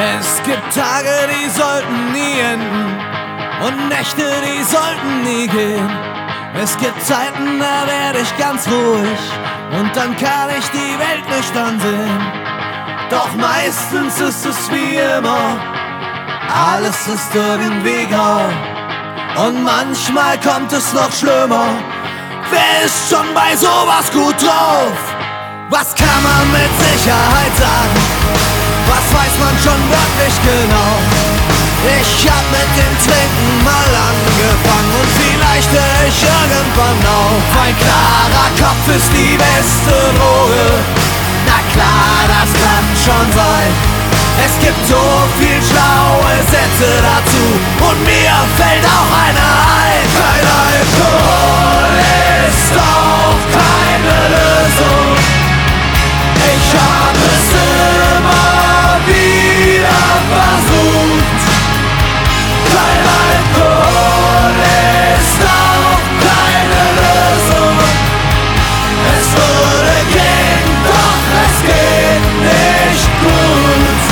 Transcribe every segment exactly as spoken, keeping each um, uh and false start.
Es gibt Tage, die sollten nie enden und Nächte, die sollten nie gehen. Es gibt Zeiten, da werde ich ganz ruhig und dann kann ich die Welt nicht ansehen. Doch meistens ist es wie immer, alles ist irgendwie grau. Und manchmal kommt es noch schlimmer. Wer ist schon bei sowas gut drauf? Was kann man mit Sicherheit sagen? Was weiß man schon wirklich genau? Ich hab mit dem Trinken mal angefangen und vielleicht hör ich irgendwann auf. Ein klarer Kopf ist die beste Droge. Na klar, das kann schon sein. Es gibt so viel schlaue Sätze dazu und mir fällt auch einer ein. Kein Alkohol ist auch keine Lösung. Ich hab es immer wieder versucht. Kein Alkohol ist auch keine Lösung. Es würde gehen, doch es geht nicht gut.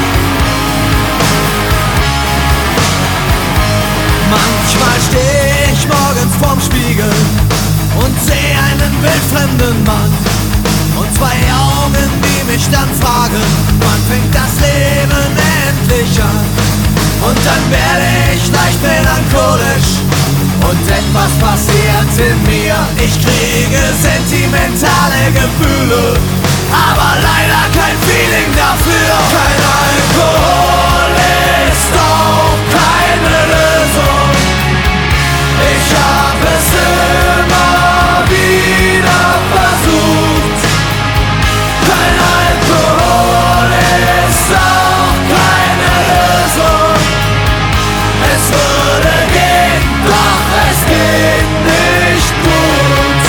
Manchmal steh ich morgens vorm Spiegel und seh einen wildfremden Mann und zwei Augen, die mich dann fragen, wann fängt das Leben endlich an? Und dann werde ich leicht melancholisch und etwas passiert in mir. Ich kriege sentimentale Gefühle, aber leider kein Feeling dafür. Kein Alkohol ist auch keine Lösung. Ich hab es immer wieder versucht. Kein Alkohol ist auch keine Lösung. Es würde gehen, doch es geht nicht gut.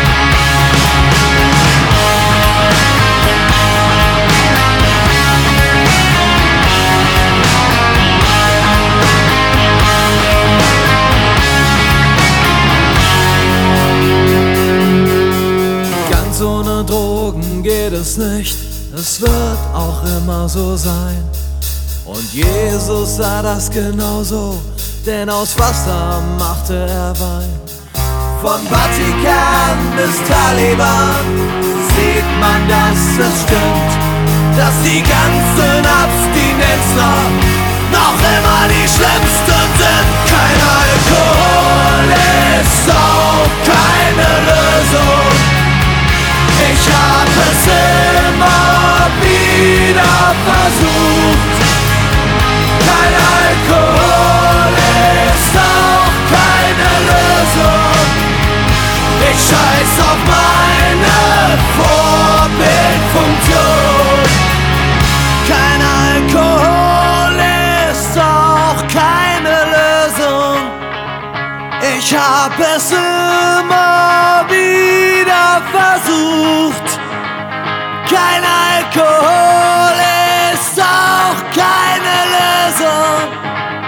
Ganz ohne Drogen geht es nicht, es wird auch immer so sein. Und Jesus sah das genauso, denn aus Wasser machte er Wein. Von Vatikan bis Taliban sieht man, dass es stimmt, dass die ganzen Abstinenzler noch immer die schlimmsten sind. Kein Alkohol ist auch keine Lösung. Ich hab es immer wieder versucht. Kein Alkohol ist auch keine Lösung. Ich scheiß auf meine Vorbildfunktion. Kein Alkohol ist auch keine Lösung. Ich hab es immer wieder versucht. Kein Alkohol ist auch keine Lösung.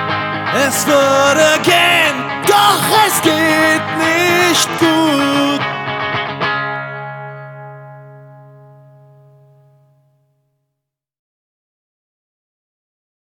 Es würde gehen, doch es geht nicht gut.